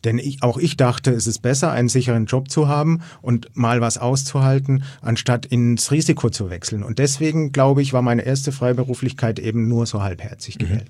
Denn auch ich dachte, es ist besser, einen sicheren Job zu haben und mal was auszuhalten, anstatt ins Risiko zu wechseln. Und deswegen, glaube ich, war meine erste Freiberuflichkeit eben nur so halbherzig gewählt.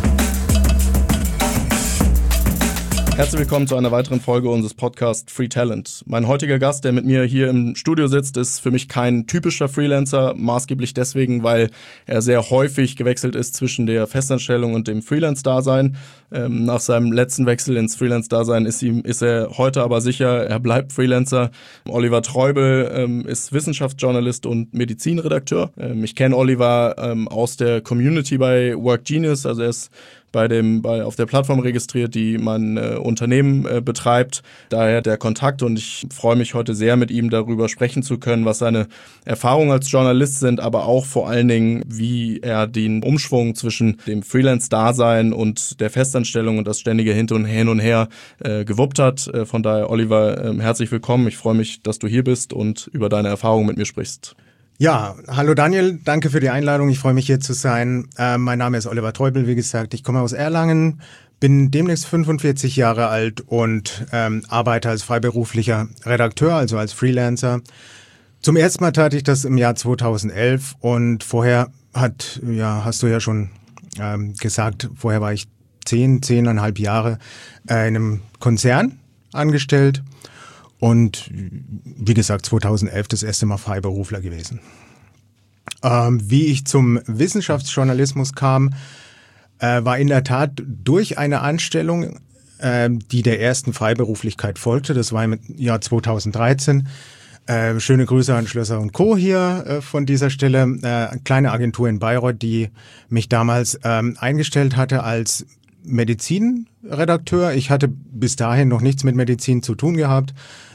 Herzlich willkommen zu einer weiteren Folge unseres Podcasts Free Talent. Mein heutiger Gast, der mit mir hier im Studio sitzt, ist für mich kein typischer Freelancer, maßgeblich deswegen, weil er sehr häufig gewechselt ist zwischen der Festanstellung und dem Freelance-Dasein. Nach seinem letzten Wechsel ins Freelance-Dasein ist er heute aber sicher, er bleibt Freelancer. Oliver Treubel ist Wissenschaftsjournalist und Medizinredakteur. Ich kenne Oliver aus der Community bei WorkGenius, also er ist auf der Plattform registriert, die mein Unternehmen betreibt. Daher der Kontakt und ich freue mich heute sehr, mit ihm darüber sprechen zu können, was seine Erfahrungen als Journalist sind, aber auch vor allen Dingen, wie er den Umschwung zwischen dem Freelance-Dasein und der Festanstellung und das ständige Hin und Her gewuppt hat. Von daher, Oliver, herzlich willkommen. Ich freue mich, dass du hier bist und über deine Erfahrungen mit mir sprichst. Ja, hallo Daniel, danke für die Einladung. Ich freue mich, hier zu sein. Mein Name ist Oliver Treubel, wie gesagt. Ich komme aus Erlangen, bin demnächst 45 Jahre alt und arbeite als freiberuflicher Redakteur, also als Freelancer. Zum ersten Mal tat ich das im Jahr 2011 und vorher hast du ja schon gesagt, vorher war ich 10,5 Jahre in einem Konzern angestellt. Und wie gesagt, 2011 das erste Mal Freiberufler gewesen. Wie ich zum Wissenschaftsjournalismus kam, war in der Tat durch eine Anstellung, die der ersten Freiberuflichkeit folgte. Das war im Jahr 2013. Schöne Grüße an Schlösser und Co. hier von dieser Stelle. Eine kleine Agentur in Bayreuth, die mich damals eingestellt hatte als Medizinredakteur. Ich hatte bis dahin noch nichts mit Medizin zu tun gehabt.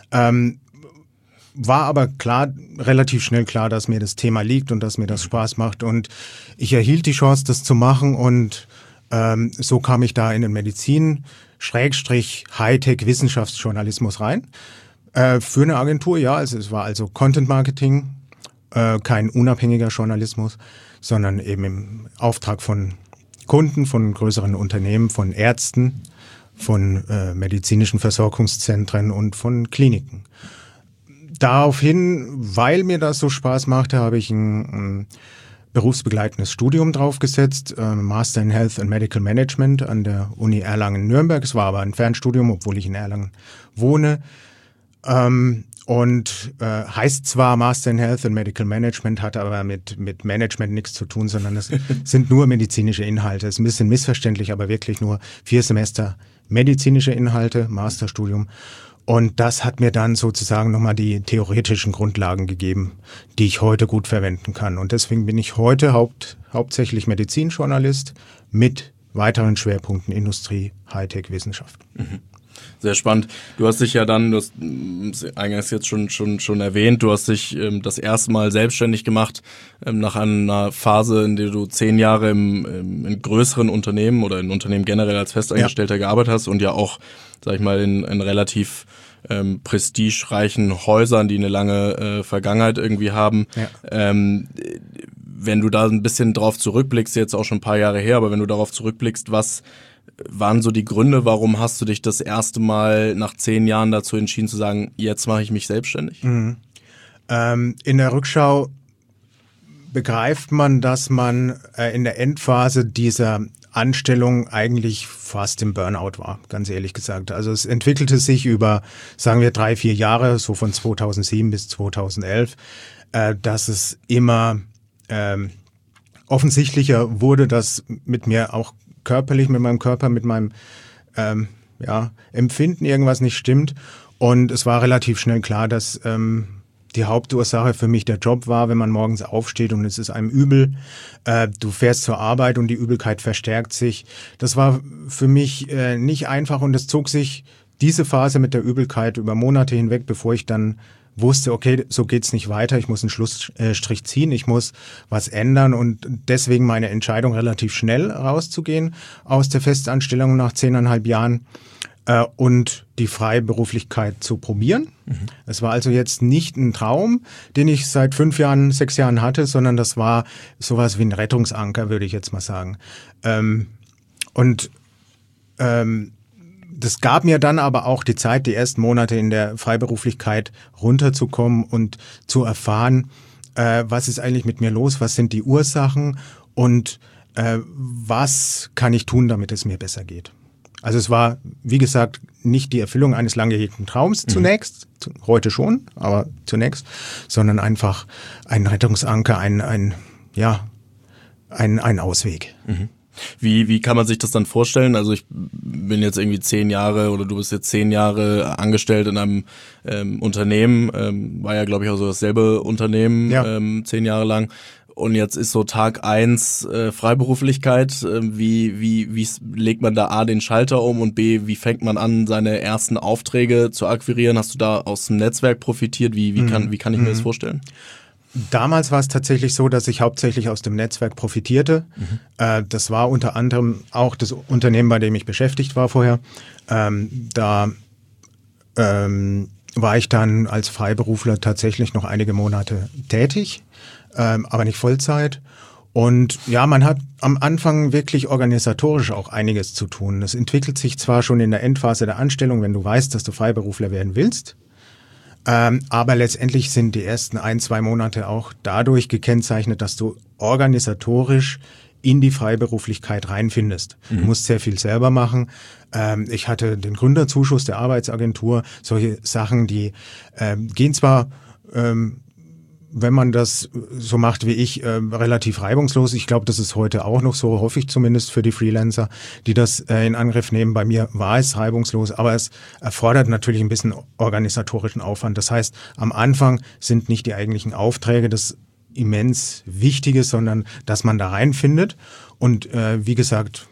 War aber relativ schnell klar, dass mir das Thema liegt und dass mir das Spaß macht. Und ich erhielt die Chance, das zu machen. Und so kam ich da in den Medizin-Hightech-Wissenschaftsjournalismus rein. Für eine Agentur, ja. Also es war also Content Marketing, kein unabhängiger Journalismus, sondern eben im Auftrag von Kunden, von größeren Unternehmen, von Ärzten, von medizinischen Versorgungszentren und von Kliniken. Daraufhin, weil mir das so Spaß machte, habe ich ein berufsbegleitendes Studium draufgesetzt, Master in Health and Medical Management an der Uni Erlangen-Nürnberg. Es war aber ein Fernstudium, obwohl ich in Erlangen wohne. Und heißt zwar Master in Health and Medical Management, hat aber mit Management nichts zu tun, sondern es sind nur medizinische Inhalte. Es ist ein bisschen missverständlich, aber wirklich nur 4 Semester medizinische Inhalte, Masterstudium. Und das hat mir dann sozusagen nochmal die theoretischen Grundlagen gegeben, die ich heute gut verwenden kann. Und deswegen bin ich heute hauptsächlich Medizinjournalist mit weiteren Schwerpunkten Industrie, Hightech, Wissenschaft. Mhm. Sehr spannend. Du hast dich ja dann, du hast eingangs jetzt schon erwähnt, du hast dich das erste Mal selbstständig gemacht nach einer Phase, in der du 10 Jahre in größeren Unternehmen oder in Unternehmen generell als Festangestellter gearbeitet hast und ja auch, sag ich mal, in relativ prestigereichen Häusern, die eine lange Vergangenheit irgendwie haben. Ja. Wenn du da ein bisschen drauf zurückblickst, jetzt auch schon ein paar Jahre her, aber wenn du darauf zurückblickst, was waren so die Gründe, warum hast du dich das erste Mal nach 10 Jahren dazu entschieden zu sagen, jetzt mache ich mich selbstständig? Mhm. In der Rückschau begreift man, dass man in der Endphase dieser Anstellung eigentlich fast im Burnout war, ganz ehrlich gesagt. Also es entwickelte sich über, sagen wir, 3-4 Jahre, so von 2007 bis 2011, dass es immer offensichtlicher wurde, dass mit mir auch körperlich, mit meinem Körper, mit meinem Empfinden irgendwas nicht stimmt. Und es war relativ schnell klar, dass die Hauptursache für mich der Job war, wenn man morgens aufsteht und es ist einem übel. Du fährst zur Arbeit und die Übelkeit verstärkt sich. Das war für mich nicht einfach und es zog sich diese Phase mit der Übelkeit über Monate hinweg, bevor ich dann wusste, okay, so geht's nicht weiter, ich muss einen Schlussstrich ziehen, ich muss was ändern und deswegen meine Entscheidung relativ schnell rauszugehen aus der Festanstellung nach 10,5 Jahren und die Freiberuflichkeit zu probieren. Es war also jetzt nicht ein Traum, den ich seit 5 Jahren, 6 Jahren hatte, sondern das war sowas wie ein Rettungsanker, würde ich jetzt mal sagen. das gab mir dann aber auch die Zeit, die ersten Monate in der Freiberuflichkeit runterzukommen und zu erfahren, was ist eigentlich mit mir los, was sind die Ursachen und was kann ich tun, damit es mir besser geht. Also es war, wie gesagt, nicht die Erfüllung eines lang gehegten Traums zunächst, heute schon, aber zunächst, sondern einfach ein Rettungsanker, ein Ausweg. Mhm. Wie kann man sich das dann vorstellen? Also ich bin jetzt irgendwie 10 Jahre oder du bist jetzt 10 Jahre angestellt in einem Unternehmen, war ja glaube ich auch so dasselbe Unternehmen, 10 Jahre lang. Und jetzt ist so Tag 1 Freiberuflichkeit. Wie legt man da A den Schalter um und B, wie fängt man an, seine ersten Aufträge zu akquirieren? Hast du da aus dem Netzwerk profitiert? Wie kann ich mir das vorstellen? Damals war es tatsächlich so, dass ich hauptsächlich aus dem Netzwerk profitierte. Das war unter anderem auch das Unternehmen, bei dem ich beschäftigt war vorher. Da war ich dann als Freiberufler tatsächlich noch einige Monate tätig, aber nicht Vollzeit. Und ja, man hat am Anfang wirklich organisatorisch auch einiges zu tun. Das entwickelt sich zwar schon in der Endphase der Anstellung, wenn du weißt, dass du Freiberufler werden willst. Aber letztendlich sind die ersten 1-2 Monate auch dadurch gekennzeichnet, dass du organisatorisch in die Freiberuflichkeit reinfindest. Du musst sehr viel selber machen. Ich hatte den Gründerzuschuss der Arbeitsagentur. Solche Sachen, die gehen zwar, wenn man das so macht wie ich, relativ reibungslos. Ich glaube, das ist heute auch noch so, hoffe ich zumindest für die Freelancer, die das in Angriff nehmen. Bei mir war es reibungslos, aber es erfordert natürlich ein bisschen organisatorischen Aufwand. Das heißt, am Anfang sind nicht die eigentlichen Aufträge das immens Wichtige, sondern dass man da reinfindet. Und wie gesagt,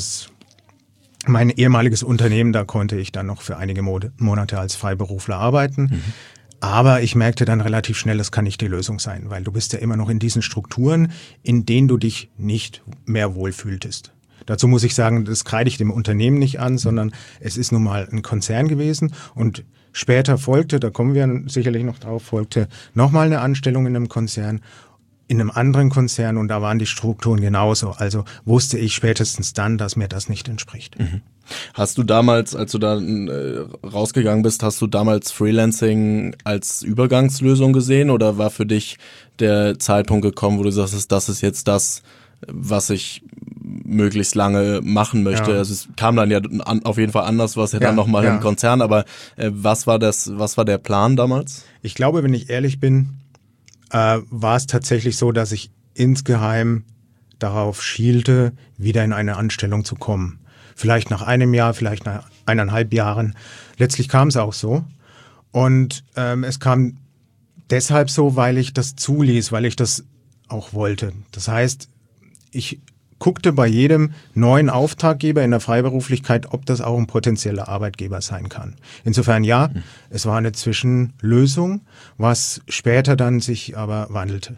mein ehemaliges Unternehmen, da konnte ich dann noch für einige Monate als Freiberufler arbeiten. Aber ich merkte dann relativ schnell, es kann nicht die Lösung sein, weil du bist ja immer noch in diesen Strukturen, in denen du dich nicht mehr wohlfühltest. Dazu muss ich sagen, das kreide ich dem Unternehmen nicht an, sondern es ist nun mal ein Konzern gewesen und später folgte, da kommen wir sicherlich noch drauf, folgte nochmal eine Anstellung in einem Konzern, in einem anderen Konzern und da waren die Strukturen genauso. Also wusste ich spätestens dann, dass mir das nicht entspricht. Hast du damals, als du da rausgegangen bist, hast du damals Freelancing als Übergangslösung gesehen oder war für dich der Zeitpunkt gekommen, wo du sagst, das ist jetzt das, was ich möglichst lange machen möchte? Ja. Also es kam dann ja auf jeden Fall anders, was dann nochmal im Konzern, aber was war der Plan damals? Ich glaube, wenn ich ehrlich bin, war es tatsächlich so, dass ich insgeheim darauf schielte, wieder in eine Anstellung zu kommen. Vielleicht nach einem Jahr, vielleicht nach 1,5 Jahren. Letztlich kam es auch so. Und es kam deshalb so, weil ich das zuließ, weil ich das auch wollte. Das heißt, ich guckte bei jedem neuen Auftraggeber in der Freiberuflichkeit, ob das auch ein potenzieller Arbeitgeber sein kann. Insofern ja, es war eine Zwischenlösung, was später dann sich aber wandelte.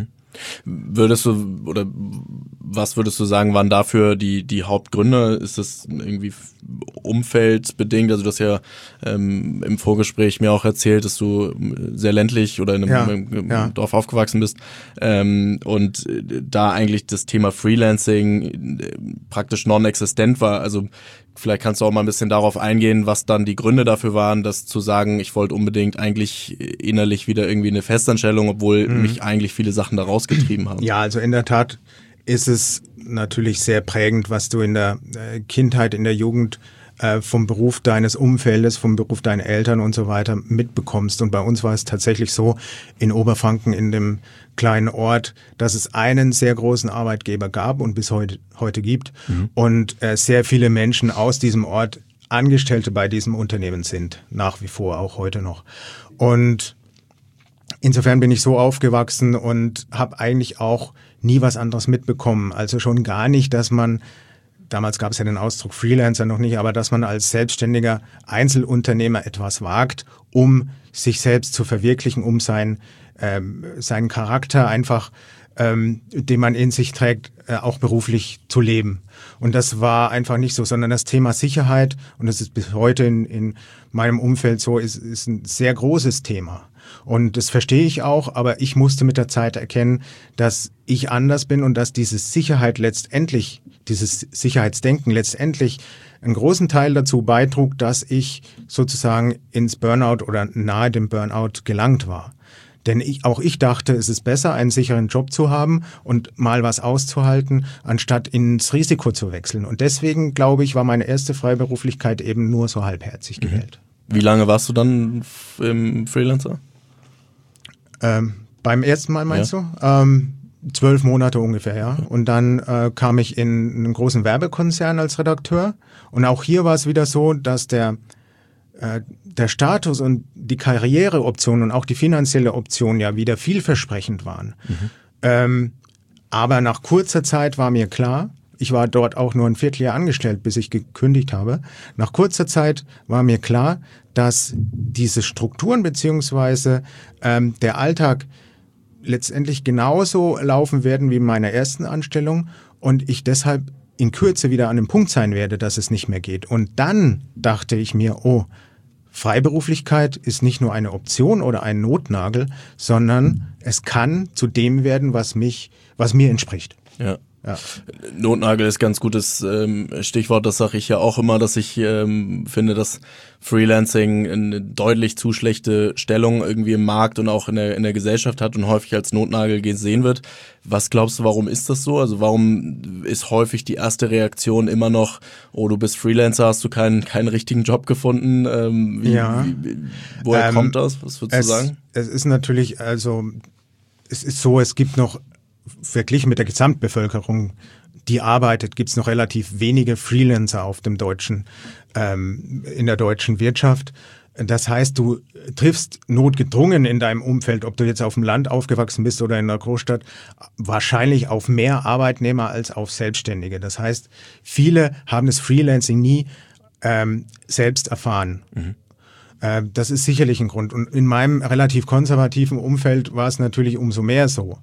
Was würdest du sagen, waren dafür die Hauptgründe? Ist das irgendwie umfeldbedingt? Also du hast ja im Vorgespräch mir auch erzählt, dass du sehr ländlich oder in einem Dorf aufgewachsen bist und da eigentlich das Thema Freelancing praktisch non-existent war. Also vielleicht kannst du auch mal ein bisschen darauf eingehen, was dann die Gründe dafür waren, das zu sagen, ich wollte unbedingt eigentlich innerlich wieder irgendwie eine Festanstellung, obwohl mich eigentlich viele Sachen da rausgetrieben haben. Ja, also in der Tat ist es natürlich sehr prägend, was du in der Kindheit, in der Jugend vom Beruf deines Umfeldes, vom Beruf deiner Eltern und so weiter mitbekommst. Und bei uns war es tatsächlich so, in Oberfranken, in dem kleinen Ort, dass es einen sehr großen Arbeitgeber gab und bis heute gibt und sehr viele Menschen aus diesem Ort Angestellte bei diesem Unternehmen sind, nach wie vor, auch heute noch. Und insofern bin ich so aufgewachsen und habe eigentlich auch nie was anderes mitbekommen. Also schon gar nicht, dass man, damals gab es ja den Ausdruck Freelancer noch nicht, aber dass man als selbstständiger Einzelunternehmer etwas wagt, um sich selbst zu verwirklichen, um seinen Charakter einfach, den man in sich trägt, auch beruflich zu leben. Und das war einfach nicht so, sondern das Thema Sicherheit, und das ist bis heute in meinem Umfeld so, ist ein sehr großes Thema. Und das verstehe ich auch, aber ich musste mit der Zeit erkennen, dass ich anders bin und dass dieses Sicherheitsdenken letztendlich einen großen Teil dazu beitrug, dass ich sozusagen ins Burnout oder nahe dem Burnout gelangt war. Denn auch ich dachte, es ist besser, einen sicheren Job zu haben und mal was auszuhalten, anstatt ins Risiko zu wechseln. Und deswegen, glaube ich, war meine erste Freiberuflichkeit eben nur so halbherzig gewählt. Wie lange warst du dann im Freelancer? Beim ersten Mal meinst du? 12 Monate ungefähr, ja. Und dann kam ich in einen großen Werbekonzern als Redakteur. Und auch hier war es wieder so, dass der Status und die Karriereoption und auch die finanzielle Option ja wieder vielversprechend waren. Aber nach kurzer Zeit war mir klar, ich war dort auch nur ein Vierteljahr angestellt, bis ich gekündigt habe. Nach kurzer Zeit war mir klar, dass diese Strukturen beziehungsweise der Alltag letztendlich genauso laufen werden wie in meiner ersten Anstellung und ich deshalb in Kürze wieder an dem Punkt sein werde, dass es nicht mehr geht. Und dann dachte ich mir, Freiberuflichkeit ist nicht nur eine Option oder ein Notnagel, sondern es kann zu dem werden, was mir entspricht. Ja. Notnagel ist ganz gutes Stichwort, das sage ich ja auch immer, dass ich finde, dass Freelancing eine deutlich zu schlechte Stellung irgendwie im Markt und auch in der Gesellschaft hat und häufig als Notnagel gesehen wird. Was glaubst du, warum ist das so? Also warum ist häufig die erste Reaktion immer noch, du bist Freelancer, hast du keinen richtigen Job gefunden? Woher kommt das? Was würdest du sagen? Es ist natürlich, es ist so, es gibt noch verglichen mit der Gesamtbevölkerung, die arbeitet, gibt es noch relativ wenige Freelancer auf dem in der deutschen Wirtschaft. Das heißt, du triffst notgedrungen in deinem Umfeld, ob du jetzt auf dem Land aufgewachsen bist oder in einer Großstadt, wahrscheinlich auf mehr Arbeitnehmer als auf Selbstständige. Das heißt, viele haben das Freelancing nie selbst erfahren. Das ist sicherlich ein Grund. Und in meinem relativ konservativen Umfeld war es natürlich umso mehr so.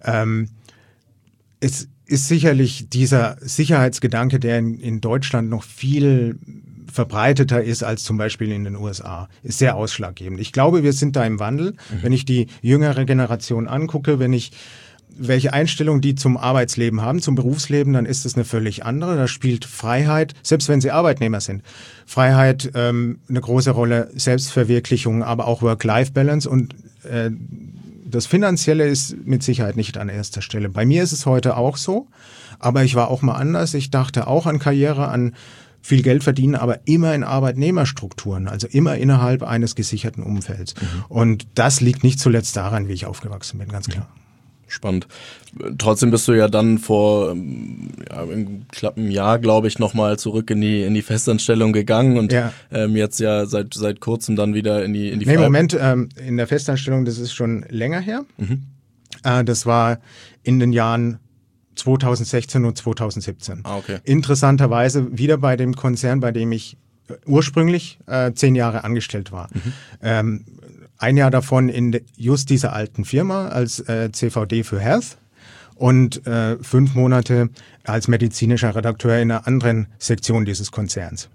Es ist sicherlich dieser Sicherheitsgedanke, der in Deutschland noch viel verbreiteter ist als zum Beispiel in den USA, ist sehr ausschlaggebend. Ich glaube, wir sind da im Wandel. Wenn ich die jüngere Generation angucke, welche Einstellung die zum Arbeitsleben haben, zum Berufsleben, dann ist es eine völlig andere. Da spielt Freiheit, selbst wenn sie Arbeitnehmer sind, Freiheit eine große Rolle, Selbstverwirklichung, aber auch Work-Life-Balance und das Finanzielle ist mit Sicherheit nicht an erster Stelle. Bei mir ist es heute auch so, aber ich war auch mal anders. Ich dachte auch an Karriere, an viel Geld verdienen, aber immer in Arbeitnehmerstrukturen, also immer innerhalb eines gesicherten Umfelds. Und das liegt nicht zuletzt daran, wie ich aufgewachsen bin, ganz klar. Spannend. Trotzdem bist du ja dann vor einem knappen Jahr, glaube ich, nochmal zurück in die Festanstellung gegangen und jetzt ja seit kurzem dann wieder in die Nee, Moment, in der Festanstellung, das ist schon länger her. Das war in den Jahren 2016 und 2017. Okay. Interessanterweise wieder bei dem Konzern, bei dem ich ursprünglich 10 Jahre angestellt war. Ein Jahr davon in just dieser alten Firma als CVD für Health und 5 Monate als medizinischer Redakteur in einer anderen Sektion dieses Konzerns.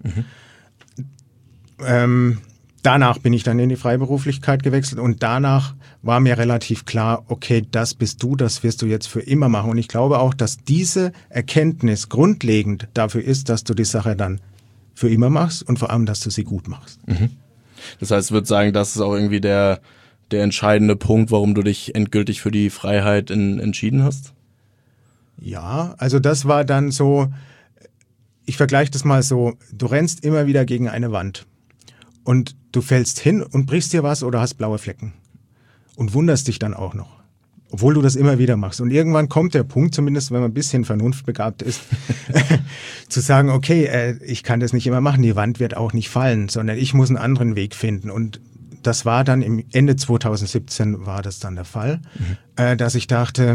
Danach bin ich dann in die Freiberuflichkeit gewechselt und danach war mir relativ klar, okay, das bist du, das wirst du jetzt für immer machen. Und ich glaube auch, dass diese Erkenntnis grundlegend dafür ist, dass du die Sache dann für immer machst und vor allem, dass du sie gut machst. Das heißt, ich würde sagen, das ist auch irgendwie der entscheidende Punkt, warum du dich endgültig für die Freiheit entschieden hast? Ja, also das war dann so, ich vergleiche das mal so, du rennst immer wieder gegen eine Wand und du fällst hin und brichst dir was oder hast blaue Flecken und wunderst dich dann auch noch, obwohl du das immer wieder machst. Und irgendwann kommt der Punkt, zumindest wenn man ein bisschen vernunftbegabt ist, zu sagen, okay, ich kann das nicht immer machen, die Wand wird auch nicht fallen, sondern ich muss einen anderen Weg finden. Und das war dann im Ende 2017 war das dann der Fall, dass ich dachte,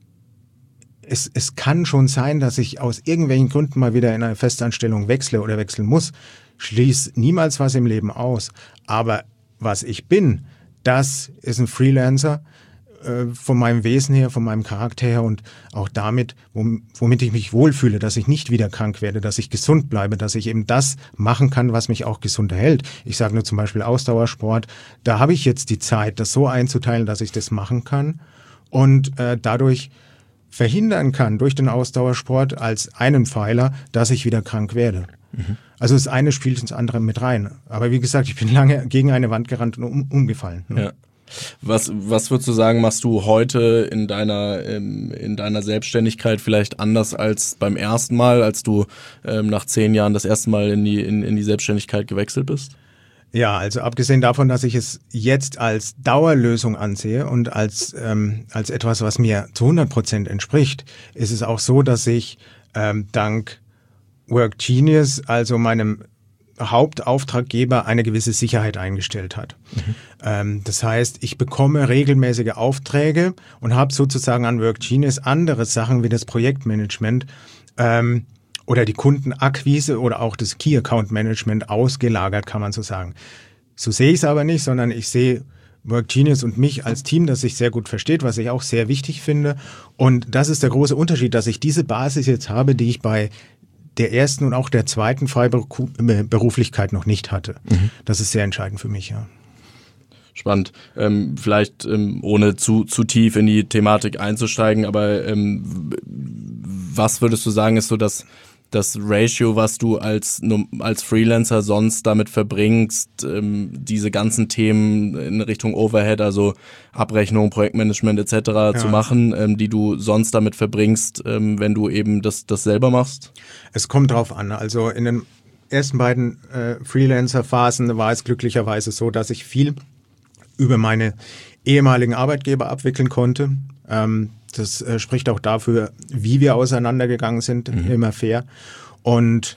es kann schon sein, dass ich aus irgendwelchen Gründen mal wieder in eine Festanstellung wechsle oder wechseln muss. Schließ niemals was im Leben aus. Aber was ich bin, das ist ein Freelancer, von meinem Wesen her, von meinem Charakter her und auch damit, womit ich mich wohlfühle, dass ich nicht wieder krank werde, dass ich gesund bleibe, dass ich eben das machen kann, was mich auch gesund erhält. Ich sage nur zum Beispiel Ausdauersport. Da habe ich jetzt die Zeit, das so einzuteilen, dass ich das machen kann und dadurch verhindern kann durch den Ausdauersport als einen Pfeiler, dass ich wieder krank werde. Mhm. Also das eine spielt ins andere mit rein. Aber wie gesagt, ich bin lange gegen eine Wand gerannt und umgefallen. Ja. Was würdest du sagen, machst du heute in deiner Selbstständigkeit vielleicht anders als beim ersten Mal, als du nach 10 Jahren das erste Mal in die Selbstständigkeit gewechselt bist? Ja, also abgesehen davon, dass ich es jetzt als Dauerlösung ansehe und als etwas, was mir zu 100% entspricht, ist es auch so, dass ich dank WorkGenius, also meinem Hauptauftraggeber, eine gewisse Sicherheit eingestellt hat. Mhm. Das heißt, ich bekomme regelmäßige Aufträge und habe sozusagen an WorkGenius andere Sachen wie das Projektmanagement oder die Kundenakquise oder auch das Key Account Management ausgelagert, kann man so sagen. So sehe ich es aber nicht, sondern ich sehe WorkGenius und mich als Team, das sich sehr gut versteht, was ich auch sehr wichtig finde. Und das ist der große Unterschied, dass ich diese Basis jetzt habe, die ich bei der ersten und auch der zweiten Freiberuflichkeit noch nicht hatte. Mhm. Das ist sehr entscheidend für mich, ja. Spannend. Vielleicht ohne zu tief in die Thematik einzusteigen, aber was würdest du sagen, ist so das Ratio, was du als Freelancer sonst damit verbringst, diese ganzen Themen in Richtung Overhead, also Abrechnung, Projektmanagement etc. zu machen, die du sonst damit verbringst, wenn du eben das selber machst? Es kommt drauf an. Also in den ersten beiden Freelancer-Phasen war es glücklicherweise so, dass ich viel über meine ehemaligen Arbeitgeber abwickeln konnte. Das spricht auch dafür, wie wir auseinandergegangen sind, immer fair. Und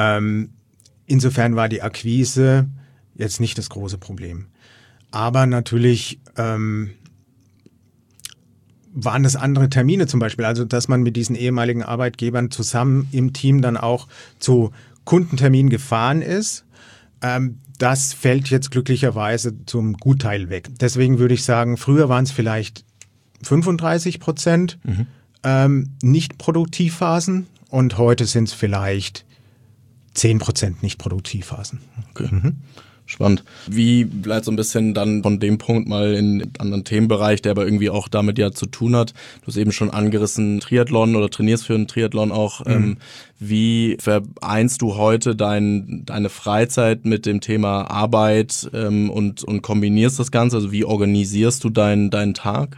insofern war die Akquise jetzt nicht das große Problem. Aber natürlich waren das andere Termine zum Beispiel, also dass man mit diesen ehemaligen Arbeitgebern zusammen im Team dann auch zu Kundenterminen gefahren ist. Das fällt jetzt glücklicherweise zum Gutteil weg. Deswegen würde ich sagen, früher waren es vielleicht 35% Nicht-Produktivphasen und heute sind es vielleicht 10% Nicht-Produktivphasen. Okay. Spannend. Wie bleibt so ein bisschen dann von dem Punkt mal in einen anderen Themenbereich, der aber irgendwie auch damit ja zu tun hat. Du hast eben schon angerissen Triathlon oder trainierst für einen Triathlon auch. Wie vereinst du heute deine Freizeit mit dem Thema Arbeit und kombinierst das Ganze? Also wie organisierst du deinen Tag?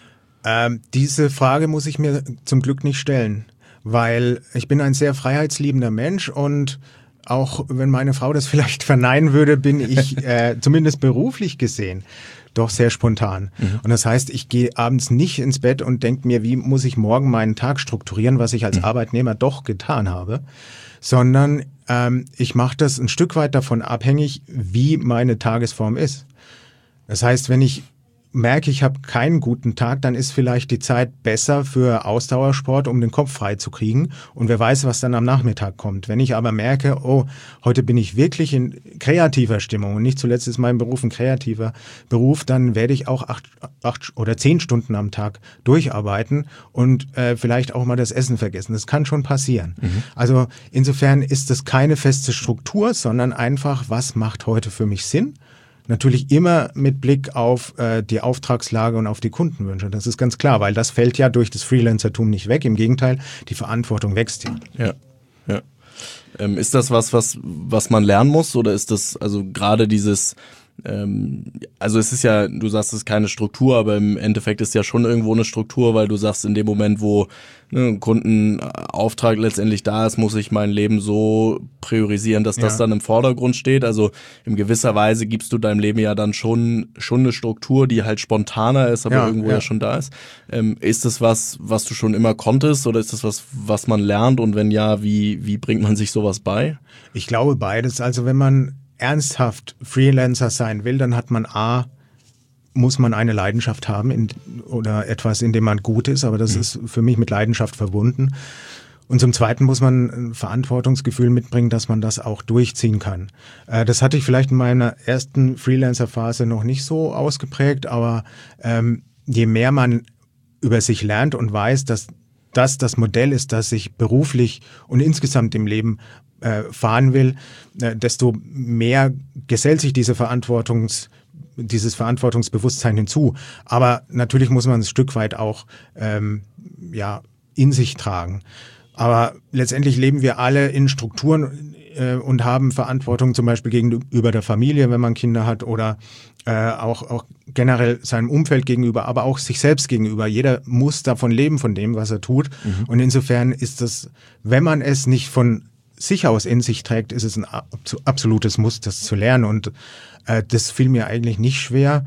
Diese Frage muss ich mir zum Glück nicht stellen, weil ich bin ein sehr freiheitsliebender Mensch und auch wenn meine Frau das vielleicht verneinen würde, bin ich zumindest beruflich gesehen doch sehr spontan. Und das heißt, ich gehe abends nicht ins Bett und denke mir, wie muss ich morgen meinen Tag strukturieren, was ich als Arbeitnehmer doch getan habe, sondern ich mache das ein Stück weit davon abhängig, wie meine Tagesform ist. Das heißt, wenn ich merke, ich habe keinen guten Tag, dann ist vielleicht die Zeit besser für Ausdauersport, um den Kopf frei zu kriegen. Und wer weiß, was dann am Nachmittag kommt. Wenn ich aber merke, oh, heute bin ich wirklich in kreativer Stimmung und nicht zuletzt ist mein Beruf ein kreativer Beruf, dann werde ich auch 8 oder 10 Stunden am Tag durcharbeiten und vielleicht auch mal das Essen vergessen. Das kann schon passieren. Also insofern ist das keine feste Struktur, sondern einfach, was macht heute für mich Sinn? Natürlich immer mit Blick auf die Auftragslage und auf die Kundenwünsche. Das ist ganz klar, weil das fällt ja durch das Freelancertum nicht weg. Im Gegenteil, die Verantwortung wächst ja. Ja. Ist das was man lernen muss oder ist das also gerade dieses also es ist ja, du sagst, es ist keine Struktur, aber im Endeffekt ist ja schon irgendwo eine Struktur, weil du sagst, in dem Moment, wo ein Kundenauftrag letztendlich da ist, muss ich mein Leben so priorisieren, dass das dann im Vordergrund steht. Also in gewisser Weise gibst du deinem Leben ja dann schon eine Struktur, die halt spontaner ist, aber irgendwo ja schon da ist. Ist das was du schon immer konntest oder ist das was man lernt und wenn ja, wie bringt man sich sowas bei? Ich glaube beides. Also wenn man ernsthaft Freelancer sein will, dann muss man eine Leidenschaft haben oder etwas, in dem man gut ist, aber das ist für mich mit Leidenschaft verbunden. Und zum Zweiten muss man ein Verantwortungsgefühl mitbringen, dass man das auch durchziehen kann. Das hatte ich vielleicht in meiner ersten Freelancer-Phase noch nicht so ausgeprägt, aber je mehr man über sich lernt und weiß, dass das Modell ist, das ich beruflich und insgesamt im Leben fahren will, desto mehr gesellt sich dieses Verantwortungsbewusstsein hinzu. Aber natürlich muss man ein Stück weit auch in sich tragen. Aber letztendlich leben wir alle in Strukturen und haben Verantwortung zum Beispiel gegenüber der Familie, wenn man Kinder hat, oder auch generell seinem Umfeld gegenüber, aber auch sich selbst gegenüber. Jeder muss davon leben, von dem, was er tut. Mhm. Und insofern ist das, wenn man es nicht von sich aus in sich trägt, ist es ein absolutes Muss, das zu lernen. Und das fiel mir eigentlich nicht schwer.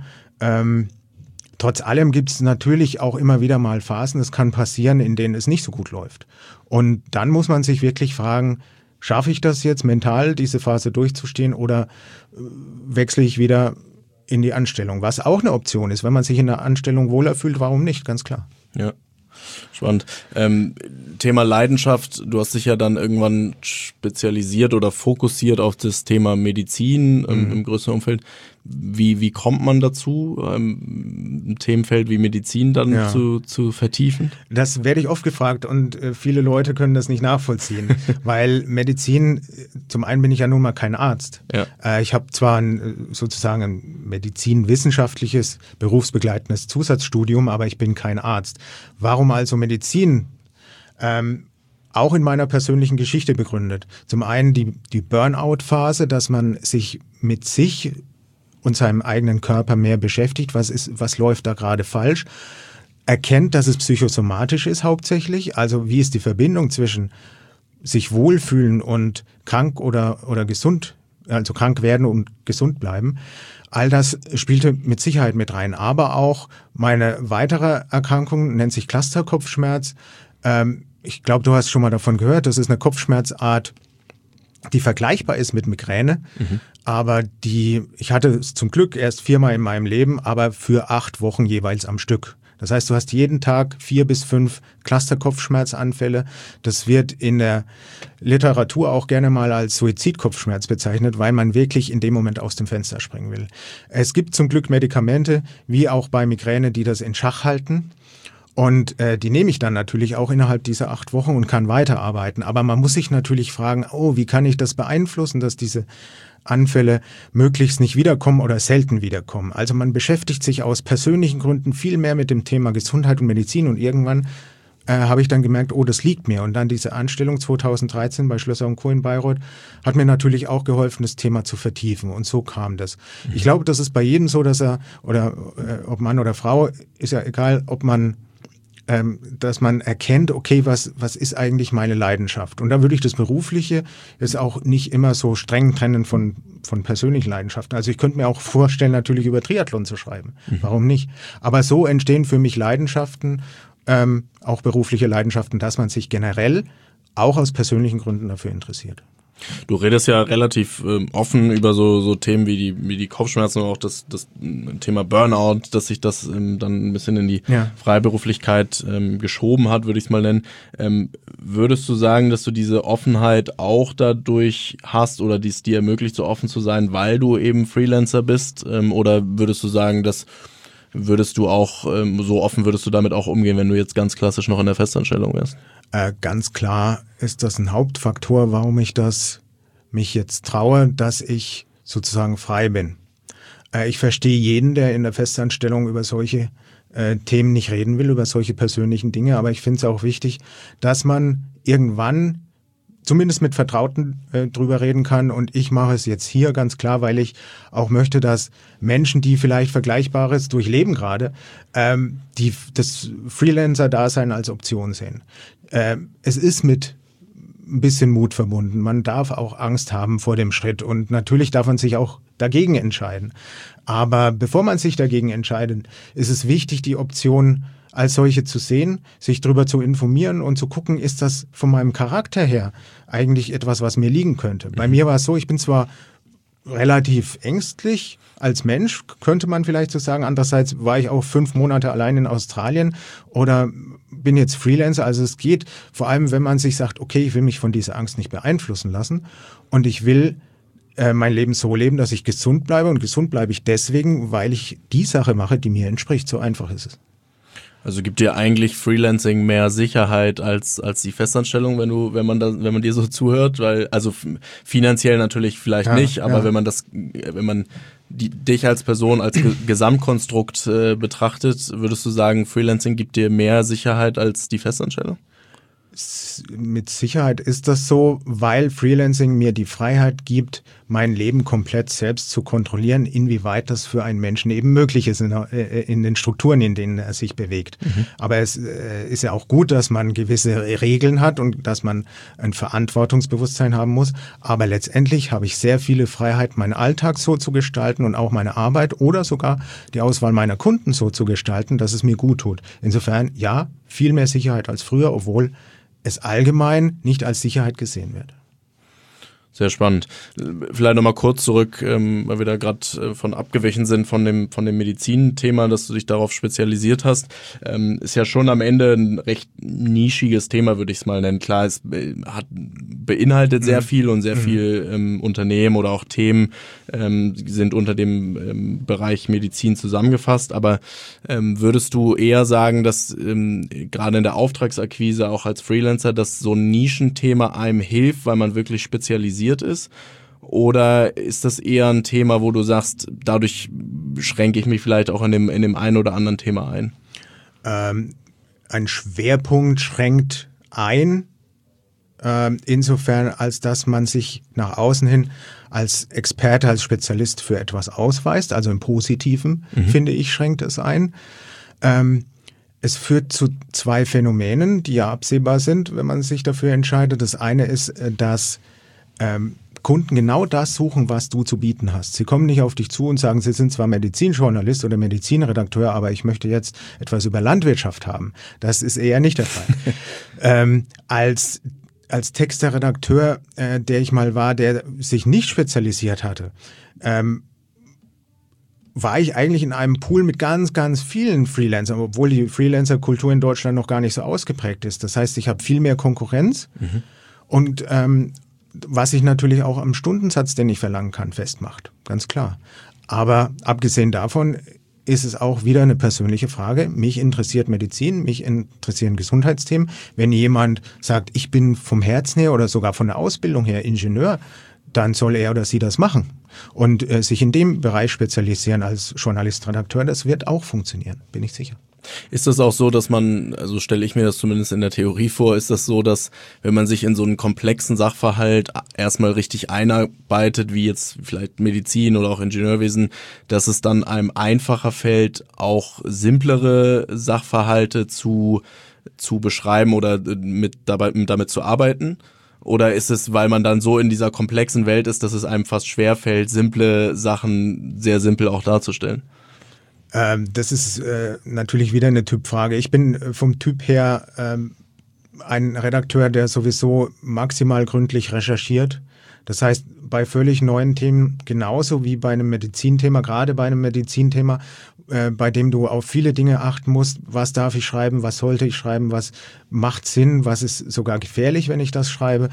Trotz allem gibt es natürlich auch immer wieder mal Phasen, es kann passieren, in denen es nicht so gut läuft. Und dann muss man sich wirklich fragen, schaffe ich das jetzt mental, diese Phase durchzustehen, oder wechsle ich wieder in die Anstellung? Was auch eine Option ist, wenn man sich in der Anstellung wohler fühlt, warum nicht, ganz klar. Ja. Spannend. Thema Leidenschaft, du hast dich ja dann irgendwann spezialisiert oder fokussiert auf das Thema Medizin im größeren Umfeld. Wie kommt man dazu, ein Themenfeld wie Medizin dann zu vertiefen? Das werde ich oft gefragt und viele Leute können das nicht nachvollziehen, weil Medizin, zum einen bin ich ja nun mal kein Arzt. Ja. Ich habe zwar sozusagen ein medizinwissenschaftliches, berufsbegleitendes Zusatzstudium, aber ich bin kein Arzt. Warum also Medizin? Auch in meiner persönlichen Geschichte begründet. Zum einen die Burnout-Phase, dass man sich mit sich und seinem eigenen Körper mehr beschäftigt, was läuft da gerade falsch, erkennt, dass es psychosomatisch ist hauptsächlich, also wie ist die Verbindung zwischen sich wohlfühlen und krank oder gesund, also krank werden und gesund bleiben. All das spielte mit Sicherheit mit rein, aber auch meine weitere Erkrankung nennt sich Clusterkopfschmerz. Ich glaube, du hast schon mal davon gehört, das ist eine Kopfschmerzart, die vergleichbar ist mit Migräne, aber ich hatte es zum Glück erst 4-mal in meinem Leben, aber für 8 Wochen jeweils am Stück. Das heißt, du hast jeden Tag 4 bis 5 Cluster-Kopfschmerzanfälle. Das wird in der Literatur auch gerne mal als Suizidkopfschmerz bezeichnet, weil man wirklich in dem Moment aus dem Fenster springen will. Es gibt zum Glück Medikamente, wie auch bei Migräne, die das in Schach halten. Und die nehme ich dann natürlich auch innerhalb dieser 8 Wochen und kann weiterarbeiten. Aber man muss sich natürlich fragen, wie kann ich das beeinflussen, dass diese Anfälle möglichst nicht wiederkommen oder selten wiederkommen. Also man beschäftigt sich aus persönlichen Gründen viel mehr mit dem Thema Gesundheit und Medizin. Und irgendwann habe ich dann gemerkt, das liegt mir. Und dann diese Anstellung 2013 bei Schlösser & Co. in Bayreuth hat mir natürlich auch geholfen, das Thema zu vertiefen. Und so kam das. Ich glaube, das ist bei jedem so, dass ob Mann oder Frau, ist ja egal, dass man erkennt, okay, was ist eigentlich meine Leidenschaft? Und da würde ich das Berufliche jetzt auch nicht immer so streng trennen von persönlichen Leidenschaften. Also ich könnte mir auch vorstellen, natürlich über Triathlon zu schreiben. Warum nicht? Aber so entstehen für mich Leidenschaften, auch berufliche Leidenschaften, dass man sich generell auch aus persönlichen Gründen dafür interessiert. Du redest ja relativ offen über so Themen wie die Kopfschmerzen und auch das Thema Burnout, dass sich das dann ein bisschen in die Freiberuflichkeit geschoben hat, würde ich es mal nennen. Würdest du sagen, dass du diese Offenheit auch dadurch hast oder dies dir ermöglicht, so offen zu sein, weil du eben Freelancer bist? Oder würdest du sagen, würdest du damit auch umgehen, wenn du jetzt ganz klassisch noch in der Festanstellung wärst? Ganz klar ist das ein Hauptfaktor, warum ich mich jetzt traue, dass ich sozusagen frei bin. Ich verstehe jeden, der in der Festanstellung über solche Themen nicht reden will, über solche persönlichen Dinge, aber ich finde es auch wichtig, dass man irgendwann zumindest mit Vertrauten drüber reden kann, und ich mache es jetzt hier ganz klar, weil ich auch möchte, dass Menschen, die vielleicht Vergleichbares durchleben gerade, das Freelancer-Dasein als Option sehen. Es ist mit ein bisschen Mut verbunden. Man darf auch Angst haben vor dem Schritt, und natürlich darf man sich auch dagegen entscheiden. Aber bevor man sich dagegen entscheidet, ist es wichtig, die Option als solche zu sehen, sich darüber zu informieren und zu gucken, ist das von meinem Charakter her eigentlich etwas, was mir liegen könnte. Bei mir war es so, ich bin zwar relativ ängstlich als Mensch, könnte man vielleicht so sagen. Andererseits war ich auch 5 Monate allein in Australien oder bin jetzt Freelancer. Also es geht vor allem, wenn man sich sagt, okay, ich will mich von dieser Angst nicht beeinflussen lassen und ich will mein Leben so leben, dass ich gesund bleibe. Und gesund bleibe ich deswegen, weil ich die Sache mache, die mir entspricht. So einfach ist es. Also gibt dir eigentlich Freelancing mehr Sicherheit als die Festanstellung, wenn man dir so zuhört, weil also finanziell natürlich vielleicht nicht, aber wenn man dich als Person als Gesamtkonstrukt betrachtet, würdest du sagen, Freelancing gibt dir mehr Sicherheit als die Festanstellung? Mit Sicherheit ist das so, weil Freelancing mir die Freiheit gibt, mein Leben komplett selbst zu kontrollieren, inwieweit das für einen Menschen eben möglich ist in den Strukturen, in denen er sich bewegt. Aber es ist ja auch gut, dass man gewisse Regeln hat und dass man ein Verantwortungsbewusstsein haben muss. Aber letztendlich habe ich sehr viele Freiheit, meinen Alltag so zu gestalten und auch meine Arbeit oder sogar die Auswahl meiner Kunden so zu gestalten, dass es mir gut tut. Insofern, ja, viel mehr Sicherheit als früher, obwohl es allgemein nicht als Sicherheit gesehen wird. Sehr spannend. Vielleicht nochmal kurz zurück, weil wir da gerade von abgewichen sind von dem Medizinthema, dass du dich darauf spezialisiert hast. Ist ja schon am Ende ein recht nischiges Thema, würde ich es mal nennen. Klar, es beinhaltet sehr viel und sehr viel Unternehmen oder auch Themen sind unter dem Bereich Medizin zusammengefasst. Aber würdest du eher sagen, dass gerade in der Auftragsakquise auch als Freelancer, dass so ein Nischenthema einem hilft, weil man wirklich spezialisiert ist? Oder ist das eher ein Thema, wo du sagst, dadurch schränke ich mich vielleicht auch in dem einen oder anderen Thema ein? Ein Schwerpunkt schränkt ein, insofern, als dass man sich nach außen hin als Experte, als Spezialist für etwas ausweist, also im Positiven, finde ich, schränkt es ein. Es führt zu zwei Phänomenen, die ja absehbar sind, wenn man sich dafür entscheidet. Das eine ist, dass Kunden genau das suchen, was du zu bieten hast. Sie kommen nicht auf dich zu und sagen, sie sind zwar Medizinjournalist oder Medizinredakteur, aber ich möchte jetzt etwas über Landwirtschaft haben. Das ist eher nicht der Fall. Als Texterredakteur, der ich mal war, der sich nicht spezialisiert hatte, war ich eigentlich in einem Pool mit ganz, ganz vielen Freelancern, obwohl die Freelancer-Kultur in Deutschland noch gar nicht so ausgeprägt ist. Das heißt, ich habe viel mehr Konkurrenz und was sich natürlich auch am Stundensatz, den ich verlangen kann, festmacht. Ganz klar. Aber abgesehen davon ist es auch wieder eine persönliche Frage. Mich interessiert Medizin, mich interessieren Gesundheitsthemen. Wenn jemand sagt, ich bin vom Herzen her oder sogar von der Ausbildung her Ingenieur, dann soll er oder sie das machen und sich in dem Bereich spezialisieren als Journalist, Redakteur. Das wird auch funktionieren, bin ich sicher. Ist das auch so, dass man, also stelle ich mir das zumindest in der Theorie vor, ist das so, dass wenn man sich in so einen komplexen Sachverhalt erstmal richtig einarbeitet, wie jetzt vielleicht Medizin oder auch Ingenieurwesen, dass es dann einem einfacher fällt, auch simplere Sachverhalte zu beschreiben oder damit zu arbeiten? Oder ist es, weil man dann so in dieser komplexen Welt ist, dass es einem fast schwerfällt, simple Sachen sehr simpel auch darzustellen? Das ist natürlich wieder eine Typfrage. Ich bin vom Typ her ein Redakteur, der sowieso maximal gründlich recherchiert. Das heißt, bei völlig neuen Themen genauso wie bei einem Medizinthema, gerade bei einem Medizinthema, bei dem du auf viele Dinge achten musst. Was darf ich schreiben? Was sollte ich schreiben? Was macht Sinn? Was ist sogar gefährlich, wenn ich das schreibe?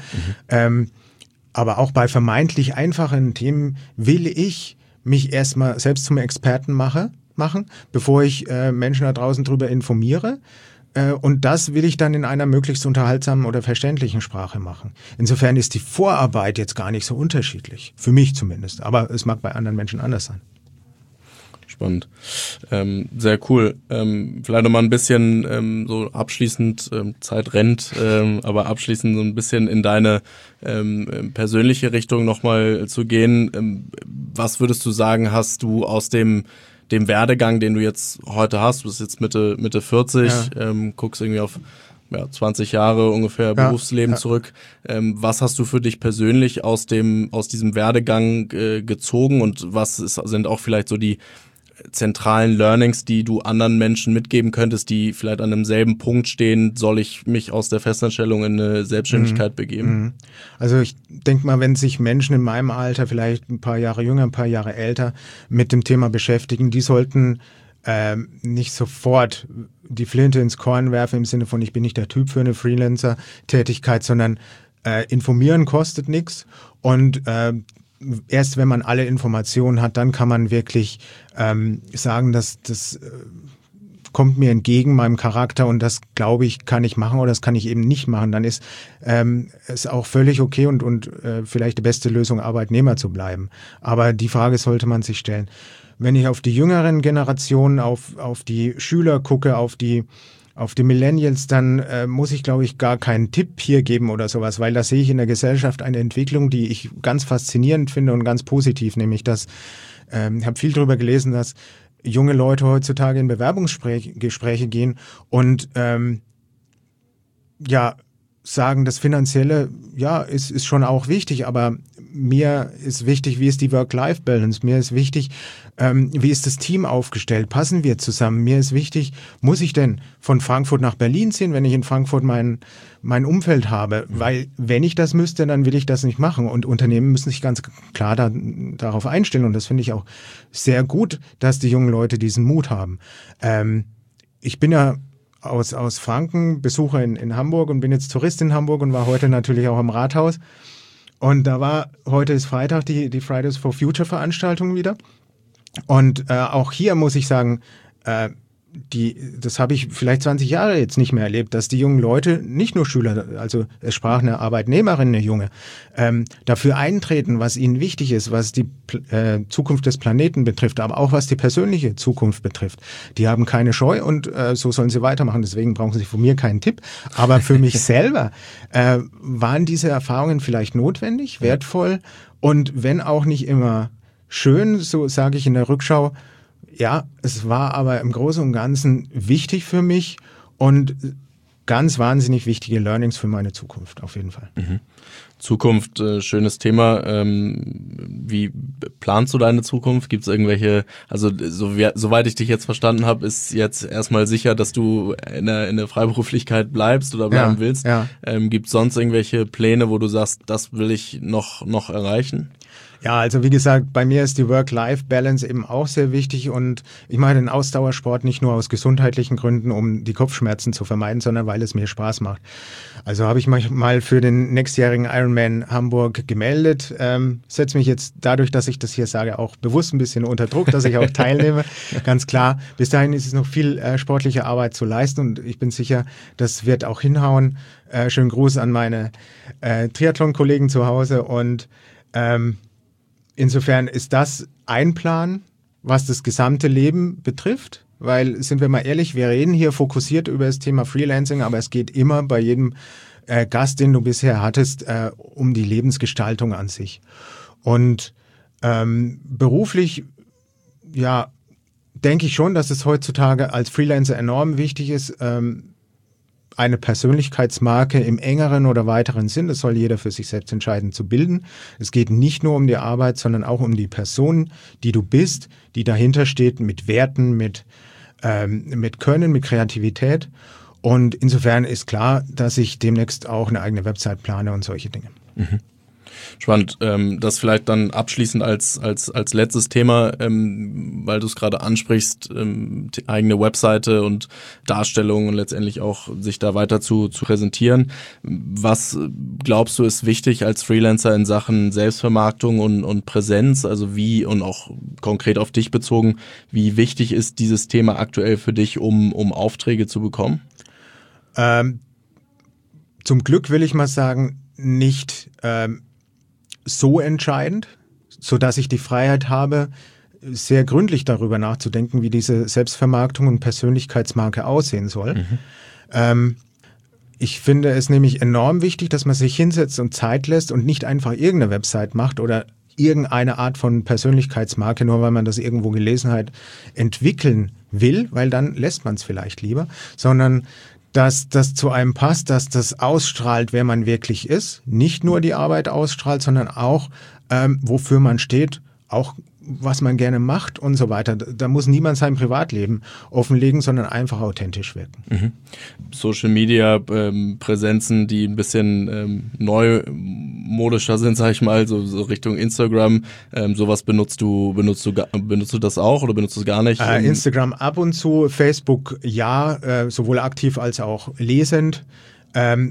Aber auch bei vermeintlich einfachen Themen will ich mich erstmal selbst zum Experten machen, bevor ich Menschen da draußen drüber informiere. Und das will ich dann in einer möglichst unterhaltsamen oder verständlichen Sprache machen. Insofern ist die Vorarbeit jetzt gar nicht so unterschiedlich. Für mich zumindest. Aber es mag bei anderen Menschen anders sein. Spannend. Sehr cool. Vielleicht nochmal ein bisschen so abschließend, Zeit rennt, aber abschließend so ein bisschen in deine persönliche Richtung nochmal zu gehen. Was würdest du sagen, hast du aus dem Werdegang, den du jetzt heute hast, du bist jetzt Mitte 40, guckst irgendwie auf 20 Jahre ungefähr Berufsleben zurück. Was hast du für dich persönlich aus diesem Werdegang gezogen und was sind auch vielleicht so die zentralen Learnings, die du anderen Menschen mitgeben könntest, die vielleicht an demselben Punkt stehen, soll ich mich aus der Festanstellung in eine Selbstständigkeit begeben? Also ich denke mal, wenn sich Menschen in meinem Alter, vielleicht ein paar Jahre jünger, ein paar Jahre älter, mit dem Thema beschäftigen, die sollten nicht sofort die Flinte ins Korn werfen im Sinne von, ich bin nicht der Typ für eine Freelancer-Tätigkeit, sondern informieren kostet nichts und erst wenn man alle Informationen hat, dann kann man wirklich sagen, dass das kommt mir entgegen meinem Charakter und das, glaube ich, kann ich machen oder das kann ich eben nicht machen. Dann ist es auch völlig okay und vielleicht die beste Lösung, Arbeitnehmer zu bleiben. Aber die Frage sollte man sich stellen. Wenn ich auf die jüngeren Generationen, auf die Schüler gucke, auf die Millennials, dann muss ich, glaube ich, gar keinen Tipp hier geben oder sowas, weil da sehe ich in der Gesellschaft eine Entwicklung, die ich ganz faszinierend finde und ganz positiv, nämlich dass, ich habe viel darüber gelesen, dass junge Leute heutzutage in Bewerbungsgespräche gehen und sagen, das Finanzielle, ist schon auch wichtig, aber mir ist wichtig, wie ist die Work-Life-Balance? Mir ist wichtig, wie ist das Team aufgestellt? Passen wir zusammen? Mir ist wichtig, muss ich denn von Frankfurt nach Berlin ziehen, wenn ich in Frankfurt mein Umfeld habe? Weil wenn ich das müsste, dann will ich das nicht machen. Und Unternehmen müssen sich ganz klar darauf einstellen. Und das finde ich auch sehr gut, dass die jungen Leute diesen Mut haben. Ich bin ja aus Franken, Besucher in Hamburg und bin jetzt Tourist in Hamburg und war heute natürlich auch am Rathaus. Und heute ist Freitag, die Fridays for Future Veranstaltung wieder. Und auch hier muss ich sagen, das habe ich vielleicht 20 Jahre jetzt nicht mehr erlebt, dass die jungen Leute, nicht nur Schüler, also es sprach eine Arbeitnehmerin, eine Junge, dafür eintreten, was ihnen wichtig ist, was die Zukunft des Planeten betrifft, aber auch was die persönliche Zukunft betrifft. Die haben keine Scheu und so sollen sie weitermachen. Deswegen brauchen sie von mir keinen Tipp. Aber für mich selber waren diese Erfahrungen vielleicht notwendig, wertvoll und wenn auch nicht immer schön, so sage ich in der Rückschau. Ja, es war aber im Großen und Ganzen wichtig für mich und ganz wahnsinnig wichtige Learnings für meine Zukunft, auf jeden Fall. Mhm. Zukunft, schönes Thema. Wie planst du deine Zukunft? Gibt es irgendwelche, also soweit ich dich jetzt verstanden habe, ist jetzt erstmal sicher, dass du in der Freiberuflichkeit bleibst oder bleiben willst. Ja. Gibt es sonst irgendwelche Pläne, wo du sagst, das will ich noch erreichen? Ja, also wie gesagt, bei mir ist die Work-Life-Balance eben auch sehr wichtig und ich mache den Ausdauersport nicht nur aus gesundheitlichen Gründen, um die Kopfschmerzen zu vermeiden, sondern weil es mir Spaß macht. Also habe ich mich mal für den nächstjährigen Ironman Hamburg gemeldet, setze mich jetzt dadurch, dass ich das hier sage, auch bewusst ein bisschen unter Druck, dass ich auch teilnehme. Ganz klar, bis dahin ist es noch viel sportliche Arbeit zu leisten und ich bin sicher, das wird auch hinhauen. Schönen Gruß an meine Triathlon-Kollegen zu Hause und insofern ist das ein Plan, was das gesamte Leben betrifft, weil, sind wir mal ehrlich, wir reden hier fokussiert über das Thema Freelancing, aber es geht immer bei jedem Gast, den du bisher hattest, um die Lebensgestaltung an sich. Und beruflich, ja, denke ich schon, dass es heutzutage als Freelancer enorm wichtig ist, eine Persönlichkeitsmarke im engeren oder weiteren Sinn, das soll jeder für sich selbst entscheiden, zu bilden. Es geht nicht nur um die Arbeit, sondern auch um die Person, die du bist, die dahinter steht, mit Werten, mit Können, mit Kreativität. Und insofern ist klar, dass ich demnächst auch eine eigene Website plane und solche Dinge. Mhm. Spannend. Das vielleicht dann abschließend als letztes Thema, weil du es gerade ansprichst, eigene Webseite und Darstellung und letztendlich auch sich da weiter zu präsentieren. Was glaubst du ist wichtig als Freelancer in Sachen Selbstvermarktung und Präsenz? Also wie, und auch konkret auf dich bezogen, wie wichtig ist dieses Thema aktuell für dich, um Aufträge zu bekommen? Zum Glück will ich mal sagen, nicht so entscheidend, sodass ich die Freiheit habe, sehr gründlich darüber nachzudenken, wie diese Selbstvermarktung und Persönlichkeitsmarke aussehen soll. Mhm. Ich finde es nämlich enorm wichtig, dass man sich hinsetzt und Zeit lässt und nicht einfach irgendeine Website macht oder irgendeine Art von Persönlichkeitsmarke, nur weil man das irgendwo gelesen hat, entwickeln will, weil dann lässt man es vielleicht lieber, sondern dass das zu einem passt, dass das ausstrahlt, wer man wirklich ist. Nicht nur die Arbeit ausstrahlt, sondern auch, wofür man steht, auch was man gerne macht und so weiter. Da muss niemand sein Privatleben offenlegen, sondern einfach authentisch wirken. Mhm. Social Media Präsenzen, die ein bisschen neumodischer sind, sag ich mal, so Richtung Instagram. Sowas benutzt du das auch oder benutzt du es gar nicht? Instagram ab und zu, Facebook ja, sowohl aktiv als auch lesend.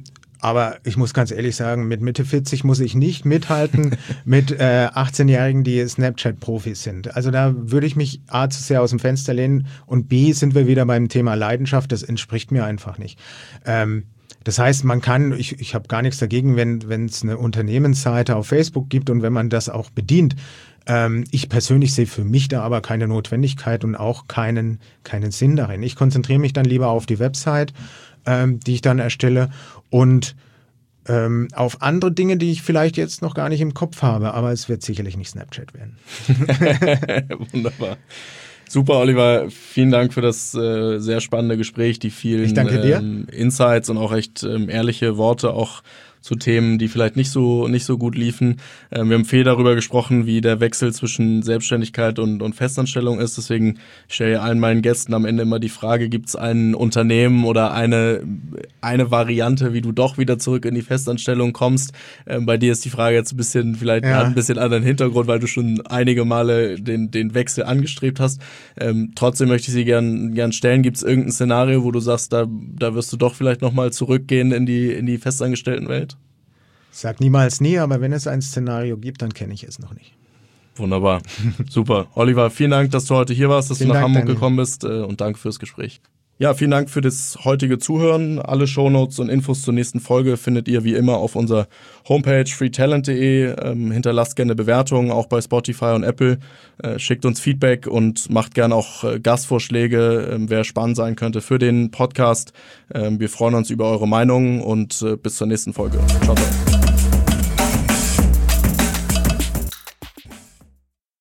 Aber ich muss ganz ehrlich sagen, mit Mitte 40 muss ich nicht mithalten mit 18-Jährigen, die Snapchat-Profis sind. Also da würde ich mich A, zu sehr aus dem Fenster lehnen und B, sind wir wieder beim Thema Leidenschaft. Das entspricht mir einfach nicht. Das heißt, man kann, ich habe gar nichts dagegen, wenn es eine Unternehmensseite auf Facebook gibt und wenn man das auch bedient. Ich persönlich sehe für mich da aber keine Notwendigkeit und auch keinen Sinn darin. Ich konzentriere mich dann lieber auf die Website, die ich dann erstelle und auf andere Dinge, die ich vielleicht jetzt noch gar nicht im Kopf habe, aber es wird sicherlich nicht Snapchat werden. Wunderbar. Super, Oliver. Vielen Dank für das sehr spannende Gespräch, die vielen Ich danke dir. Insights und auch echt ehrliche Worte auch zu Themen, die vielleicht nicht so gut liefen. Wir haben viel darüber gesprochen, wie der Wechsel zwischen Selbstständigkeit und Festanstellung ist. Deswegen stelle ich allen meinen Gästen am Ende immer die Frage, gibt es ein Unternehmen oder eine Variante, wie du doch wieder zurück in die Festanstellung kommst? Bei dir ist die Frage jetzt ein bisschen, vielleicht hat ein bisschen anderen Hintergrund, weil du schon einige Male den Wechsel angestrebt hast. Trotzdem möchte ich sie gern stellen. Gibt es irgendein Szenario, wo du sagst, da wirst du doch vielleicht nochmal zurückgehen in die Festangestelltenwelt? Sag niemals nie, aber wenn es ein Szenario gibt, dann kenne ich es noch nicht. Wunderbar. Super. Oliver, vielen Dank, dass du heute hier warst, dass du nach Hamburg gekommen bist und danke fürs Gespräch. Ja, vielen Dank für das heutige Zuhören. Alle Shownotes und Infos zur nächsten Folge findet ihr wie immer auf unserer Homepage freetalent.de. Hinterlasst gerne Bewertungen, auch bei Spotify und Apple. Schickt uns Feedback und macht gerne auch Gastvorschläge, wer spannend sein könnte für den Podcast. Wir freuen uns über eure Meinungen und bis zur nächsten Folge. Ciao, ciao.